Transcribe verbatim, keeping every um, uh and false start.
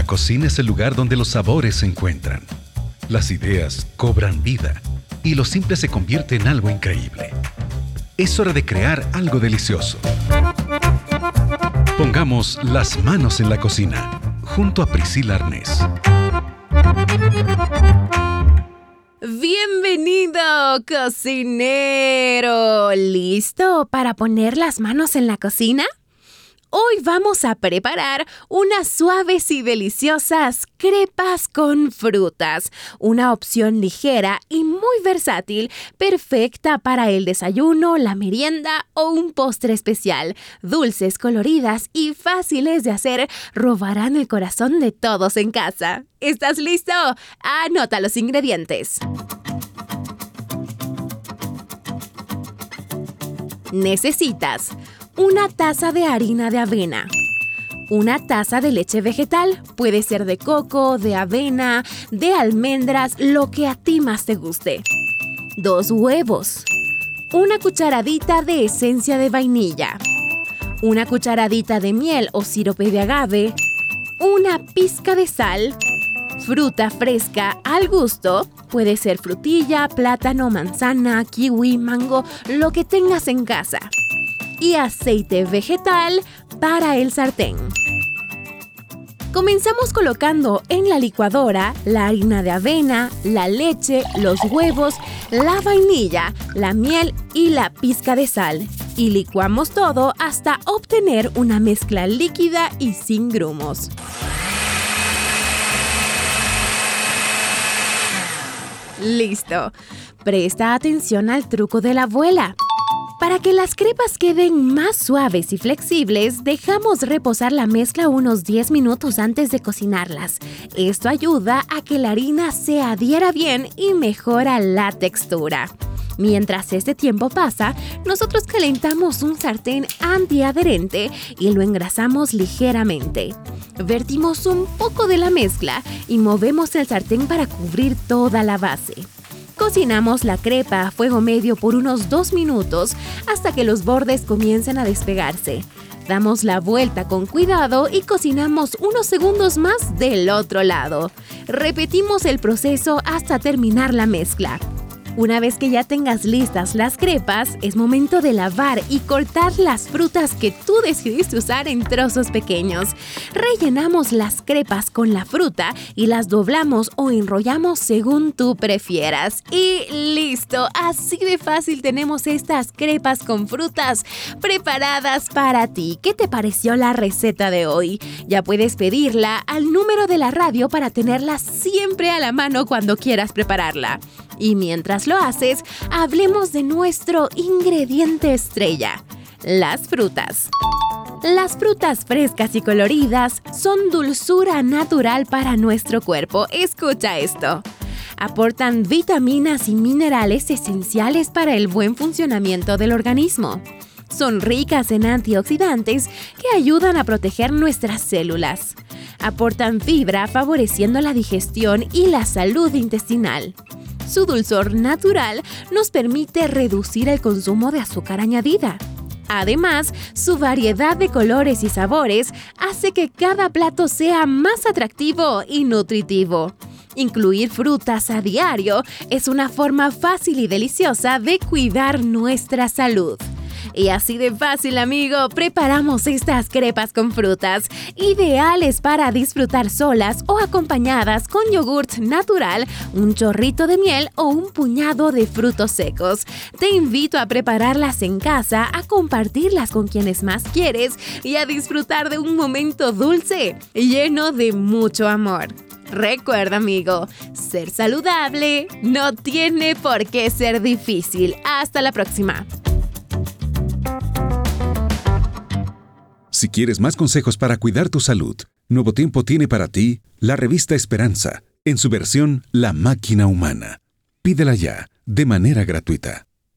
cocina es el lugar donde los sabores se encuentran. Las ideas cobran vida y lo simple se convierte en algo increíble. Es hora de crear algo delicioso. Pongamos las manos en la cocina, junto a Priscila Arnés. ¡Bienvenido, cocinero! ¿Listo para poner las manos en la cocina? Hoy vamos a preparar unas suaves y deliciosas crepas con frutas. Una opción ligera y muy versátil, perfecta para el desayuno, la merienda o un postre especial. Dulces, coloridas y fáciles de hacer robarán el corazón de todos en casa. ¿Estás listo? Anota los ingredientes. Necesitas una taza de harina de avena, una taza de leche vegetal, puede ser de coco, de avena, de almendras, lo que a ti más te guste, dos huevos, una cucharadita de esencia de vainilla, una cucharadita de miel o sirope de agave, una pizca de sal, fruta fresca al gusto, puede ser frutilla, plátano, manzana, kiwi, mango, lo que tengas en casa, y aceite vegetal para el sartén. Comenzamos colocando en la licuadora la harina de avena, la leche, los huevos, la vainilla, la miel y la pizca de sal. Y licuamos todo hasta obtener una mezcla líquida y sin grumos. ¡Listo! Presta atención al truco de la abuela. Para que las crepas queden más suaves y flexibles, dejamos reposar la mezcla unos diez minutos antes de cocinarlas. Esto ayuda a que la harina se adhiera bien y mejora la textura. Mientras este tiempo pasa, nosotros calentamos un sartén antiadherente y lo engrasamos ligeramente. Vertimos un poco de la mezcla y movemos el sartén para cubrir toda la base. Cocinamos la crepa a fuego medio por unos dos minutos hasta que los bordes comiencen a despegarse. Damos la vuelta con cuidado y cocinamos unos segundos más del otro lado. Repetimos el proceso hasta terminar la mezcla. Una vez que ya tengas listas las crepas, es momento de lavar y cortar las frutas que tú decidiste usar en trozos pequeños. Rellenamos las crepas con la fruta y las doblamos o enrollamos según tú prefieras. Y listo, así de fácil tenemos estas crepas con frutas preparadas para ti. ¿Qué te pareció la receta de hoy? Ya puedes pedirla al número de la radio para tenerla siempre a la mano cuando quieras prepararla. Y mientras lo haces, hablemos de nuestro ingrediente estrella, las frutas. Las frutas frescas y coloridas son dulzura natural para nuestro cuerpo. Escucha esto. Aportan vitaminas y minerales esenciales para el buen funcionamiento del organismo. Son ricas en antioxidantes que ayudan a proteger nuestras células. Aportan fibra favoreciendo la digestión y la salud intestinal. Su dulzor natural nos permite reducir el consumo de azúcar añadida. Además, su variedad de colores y sabores hace que cada plato sea más atractivo y nutritivo. Incluir frutas a diario es una forma fácil y deliciosa de cuidar nuestra salud. Y así de fácil, amigo, preparamos estas crepas con frutas, ideales para disfrutar solas o acompañadas con yogurt natural, un chorrito de miel o un puñado de frutos secos. Te invito a prepararlas en casa, a compartirlas con quienes más quieres y a disfrutar de un momento dulce, lleno de mucho amor. Recuerda, amigo, ser saludable no tiene por qué ser difícil. Hasta la próxima. Si quieres más consejos para cuidar tu salud, Nuevo Tiempo tiene para ti la revista Esperanza, en su versión La Máquina Humana. Pídela ya, de manera gratuita.